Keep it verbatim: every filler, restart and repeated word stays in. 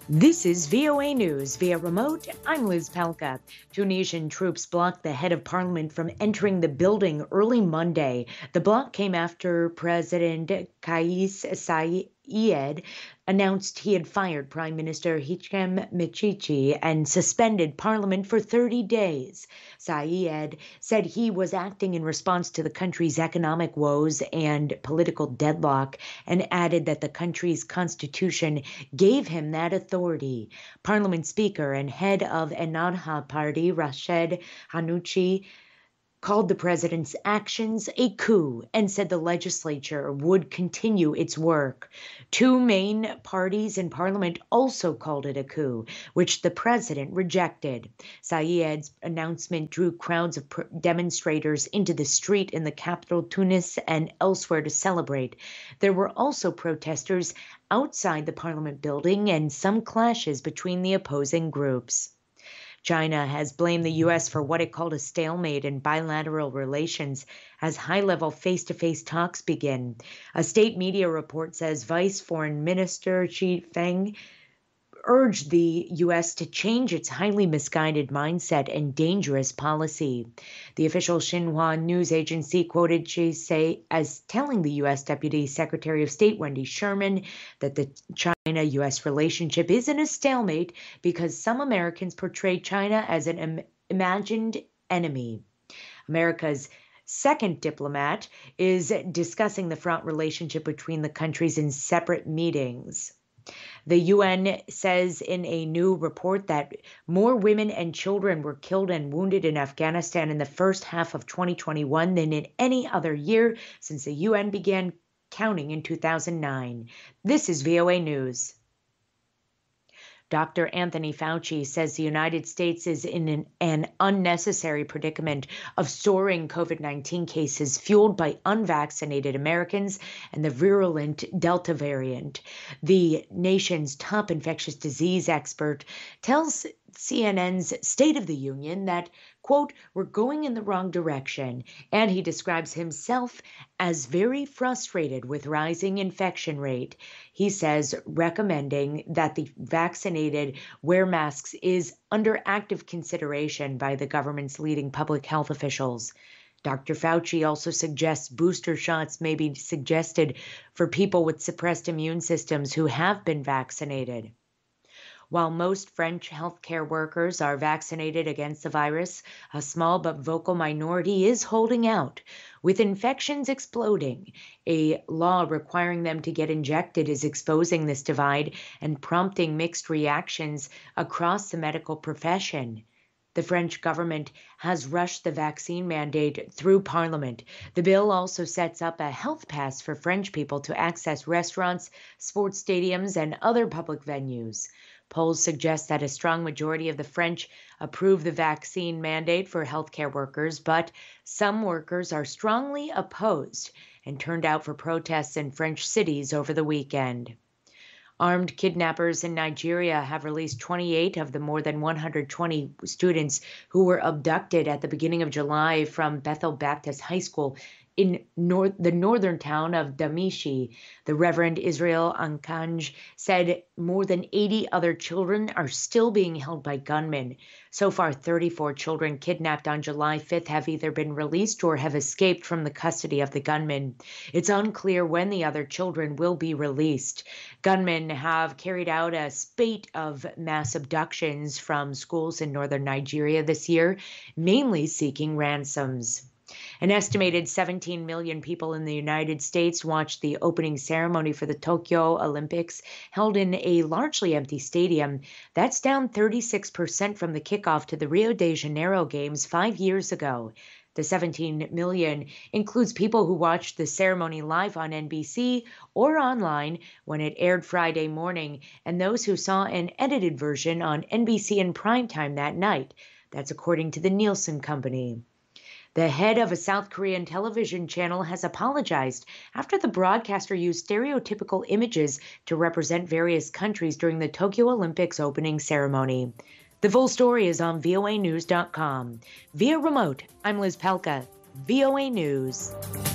This is V O A News via remote. I'm Liz Pelka. Tunisian troops blocked the head of parliament from entering the building early Monday. The block came after President Kais Saied announced he had fired Prime Minister Hichem Mechichi and suspended parliament for thirty days. Saied said he was acting in response to the country's economic woes and political deadlock, and added that the country's constitution gave him that authority. Parliament Speaker and head of Ennahda Party, Rached Ghannouchi, called the president's actions a coup and said the legislature would continue its work. Two main parties in parliament also called it a coup, which the president rejected. Saied's announcement drew crowds of demonstrators into the street in the capital, Tunis, and elsewhere to celebrate. There were also protesters outside the parliament building and some clashes between the opposing groups. China has blamed the U S for what it called a stalemate in bilateral relations as high-level face-to-face talks begin. A state media report says Vice Foreign Minister Xi Feng urged the U S to change its highly misguided mindset and dangerous policy. The official Xinhua news agency quoted Xi say as telling the U S Deputy Secretary of State Wendy Sherman that the China-U S relationship is in a stalemate because some Americans portray China as an im- imagined enemy. America's second diplomat is discussing the fraught relationship between the countries in separate meetings. The U N says in a new report that more women and children were killed and wounded in Afghanistan in the first half of twenty twenty-one than in any other year since the U N began counting in two thousand nine. This is V O A News. Doctor Anthony Fauci says the United States is in an, an unnecessary predicament of soaring COVID nineteen cases fueled by unvaccinated Americans and the virulent Delta variant. The nation's top infectious disease expert tells C N N's State of the Union that, quote, we're going in the wrong direction, and he describes himself as very frustrated with rising infection rate. He says recommending that the vaccinated wear masks is under active consideration by the government's leading public health officials. Doctor Fauci also suggests booster shots may be suggested for people with suppressed immune systems who have been vaccinated. While most French healthcare workers are vaccinated against the virus, a small but vocal minority is holding out. With infections exploding, a law requiring them to get injected is exposing this divide and prompting mixed reactions across the medical profession. The French government has rushed the vaccine mandate through Parliament. The bill also sets up a health pass for French people to access restaurants, sports stadiums, and other public venues. Polls suggest that a strong majority of the French approve the vaccine mandate for healthcare workers, but some workers are strongly opposed and turned out for protests in French cities over the weekend. Armed kidnappers in Nigeria have released twenty-eight of the more than one hundred twenty students who were abducted at the beginning of July from Bethel Baptist High School in nor- the northern town of Damishi. The Reverend Israel Ankanj said more than eighty other children are still being held by gunmen. So far, thirty-four children kidnapped on July fifth have either been released or have escaped from the custody of the gunmen. It's unclear when the other children will be released. Gunmen have carried out a spate of mass abductions from schools in northern Nigeria this year, mainly seeking ransoms. An estimated seventeen million people in the United States watched the opening ceremony for the Tokyo Olympics, held in a largely empty stadium. That's down thirty-six percent from the kickoff to the Rio de Janeiro Games five years ago. The seventeen million includes people who watched the ceremony live on N B C or online when it aired Friday morning, and those who saw an edited version on N B C in primetime that night. That's according to the Nielsen Company. The head of a South Korean television channel has apologized after the broadcaster used stereotypical images to represent various countries during the Tokyo Olympics opening ceremony. The full story is on V O A news dot com. Via remote, I'm Liz Pelka, V O A News.